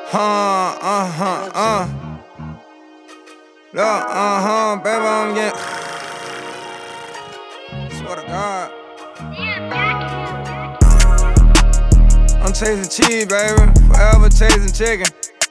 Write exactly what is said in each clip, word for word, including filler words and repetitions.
Huh, uh-huh, uh. Look, uh-huh, baby, I'm getting. Swear to God. I'm chasing cheese, baby. Forever chasing chicken.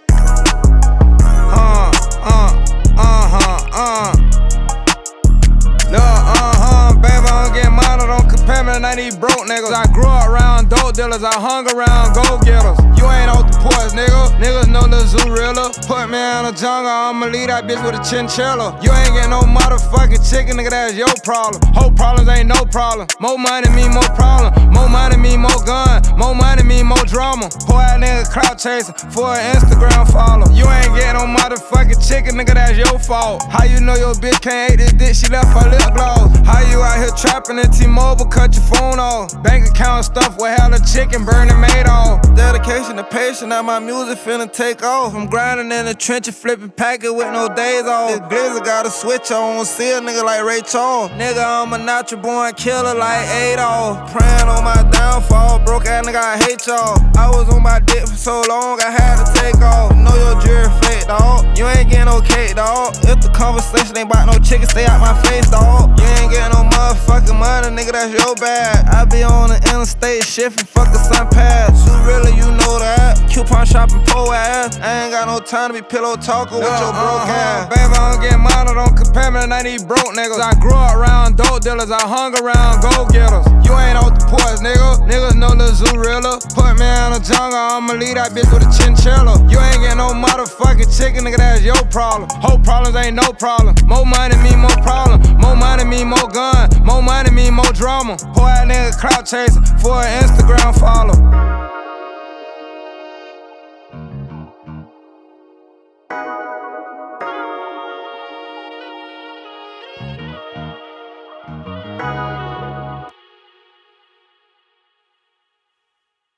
Huh, uh, uh-huh, uh. Look, uh-huh, baby, I'm getting money. Don't compare me to none of these broke niggas. I grew up around dope dealers. I hung around go-getters. You ain't off the porch, nigga. Niggas know Lil Zoorilla. Put me in the jungle, I'ma leave that bitch with a chinchilla. You ain't getting no motherfucking chicken, nigga, that's your problem. Whole problems ain't no problem. More money mean more problem. More money mean more gun. More money mean more drama. Poor ass nigga clout chasing for an Instagram follow. You ain't getting no motherfucking chicken, nigga, that's your fault. How you know your bitch can't eat this dick? She left her lip gloss. How you out here trapping in T-Mobile? Cut your phone off. Bank account stuff with hella chicken, burning made off. Dedication to patient, now my music finna take off. I'm grinding in the trench and flipping packet with no days off. This glizzy got a switch on, see a nigga like Ray Charles. Nigga, I'm a natural born killer like Adolf. Praying on my downfall, broke ass nigga, I hate y'all. I was on my dick for so long, I had to take off. Know your jury fake, dawg. You ain't getting no cake, dawg. If the conversation ain't about no chicken, stay out my face, dawg. You ain't getting no motherfucking money, nigga, that's your bad. I be on the interstate shifting, fuck the sun pass. So really, you know that. Coupon shopping, po ass. I ain't got no time to be pillow talking with your broke ass. Baby, I don't get money, don't compare me to none of these broke niggas. I grew up around dope dealers, I hung around go-getters. You ain't off the porch, nigga. Niggas know Lil Zoorilla. Put me in the jungle, I'ma leave that bitch with a chinchilla. You ain't getting no motherfucking chicken, nigga, that's your problem. Whole problems ain't no problem. More money mean more problem. More money mean more gun. More money mean more drama. Poor ass nigga clout chasing for an Instagram follow.